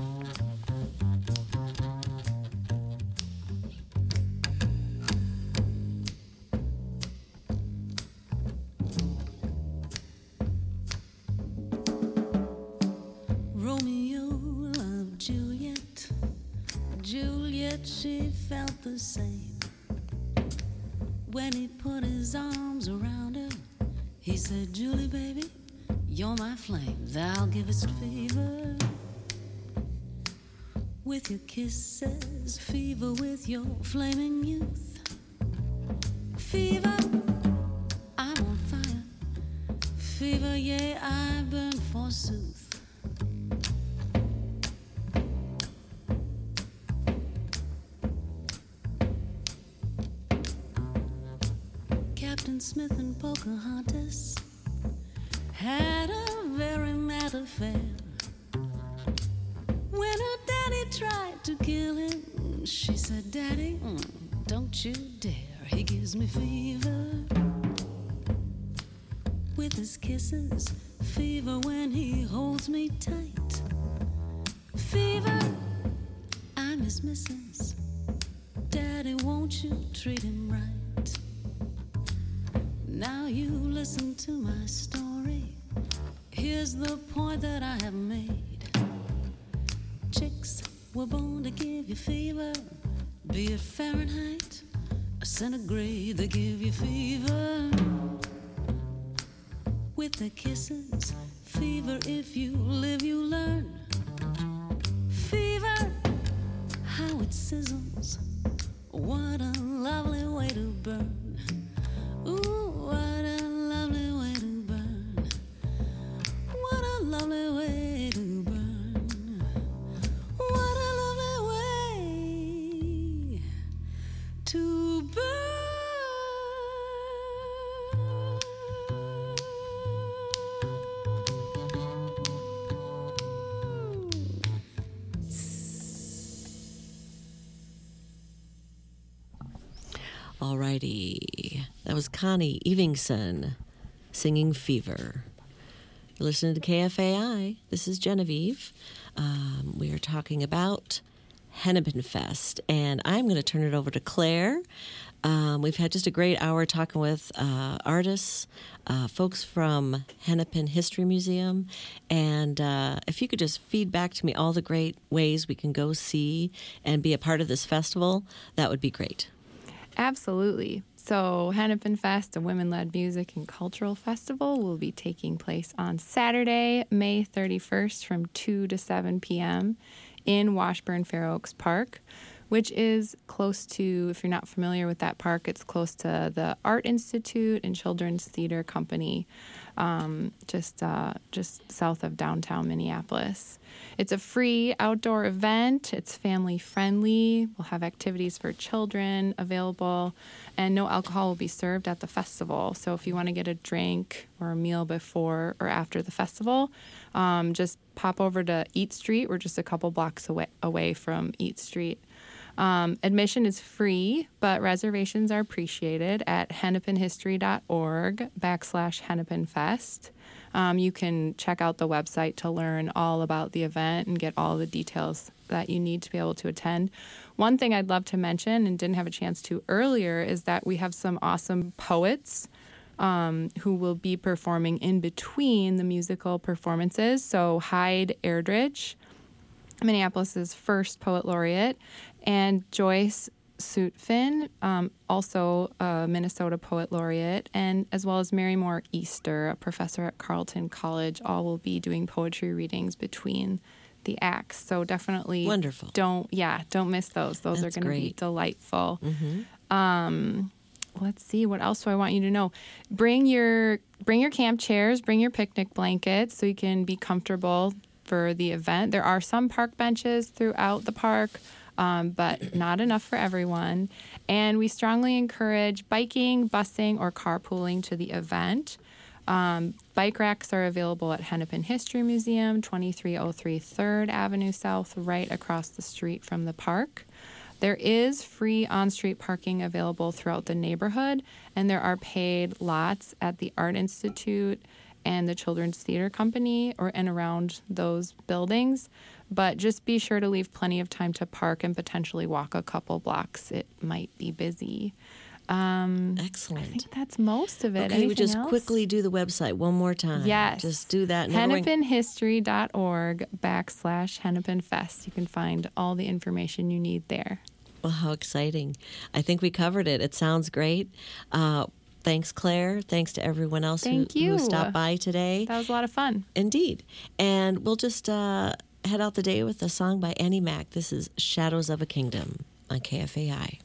Romeo loved Juliet. Juliet, she felt the same. When he put his arms around her, he said, "Julie, baby, you're my flame. Thou givest fever with your kisses, fever with your flaming youth. Fever, I'm on fire. Fever, yeah, I burn forsooth. Captain Smith and Pocahontas had a very mad affair. When her daddy tried to kill him, she said, "Daddy, mm, don't you dare. He gives me fever with his kisses, fever when he holds me tight. Fever, I'm his missus. Daddy, won't you treat him right? Now you listen to my story. Here's the point that I have made. Chicks were born to give you fever, be it Fahrenheit or centigrade. They give you fever with their kisses. Fever, if you live, you learn. Fever, how it sizzles. What a lovely way to burn. Ooh, what a lovely way to burn. What a lovely way to burn. What a lovely way to burn. All righty. That was Connie Evingson singing Fever. You're listening to K F A I. This is Genevieve. Um, we are talking about Hennepin Fest, and I'm going to turn it over to Claire. Um, we've had just a great hour talking with uh, artists, uh, folks from Hennepin History Museum, and uh, if you could just feed back to me all the great ways we can go see and be a part of this festival, that would be great. Absolutely. So Hennepin Fest, a women-led music and cultural festival, will be taking place on Saturday, May thirty-first from two to seven p.m. in Washburn Fair Oaks Park, which is close to, if you're not familiar with that park, it's close to the Art Institute and Children's Theater Company, um, just uh, just south of downtown Minneapolis. It's a free outdoor event. It's family friendly. We'll have activities for children available, and no alcohol will be served at the festival. So if you want to get a drink or a meal before or after the festival, um, just pop over to Eat Street. We're just a couple blocks away, away from Eat Street. Um, admission is free, but reservations are appreciated at hennepinhistory.org backslash hennepinfest. Um, you can check out the website to learn all about the event and get all the details that you need to be able to attend. One thing I'd love to mention and didn't have a chance to earlier is that we have some awesome poets um, who will be performing in between the musical performances. So Hyde Erdrich, Minneapolis's first poet laureate, and Joyce Sutphin, um, also a Minnesota poet laureate, and as well as Mary Moore Easter, a professor at Carleton College, all will be doing poetry readings between the acts. So definitely wonderful. Don't yeah, don't miss those. Those That's are going to be delightful. Mm-hmm. Um, let's see, what else do I want you to know? Bring your bring your camp chairs, bring your picnic blankets so you can be comfortable for the event. There are some park benches throughout the park, um, but not enough for everyone. And we strongly encourage biking, busing, or carpooling to the event. Um, bike racks are available at Hennepin History Museum, twenty-three oh three third Avenue South, right across the street from the park. There is free on-street parking available throughout the neighborhood, and there are paid lots at the Art Institute and the Children's Theater Company or and around those buildings. But just be sure to leave plenty of time to park and potentially walk a couple blocks. It might be busy. Um, Excellent. I think that's most of it. Okay, Anything we just else? quickly do the website one more time. Yes. Just do that. Never ring- hennepinhistory.org backslash Hennepin Fest. You can find all the information you need there. Well, how exciting. I think we covered it. It sounds great. Uh, thanks, Claire. Thanks to everyone else who, Thank you. who stopped by today. That was a lot of fun. Indeed. And we'll just uh, head out the day with a song by Annie Mac. This is Shadows of a Kingdom on K F A I.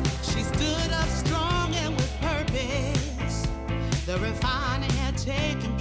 The refining had taken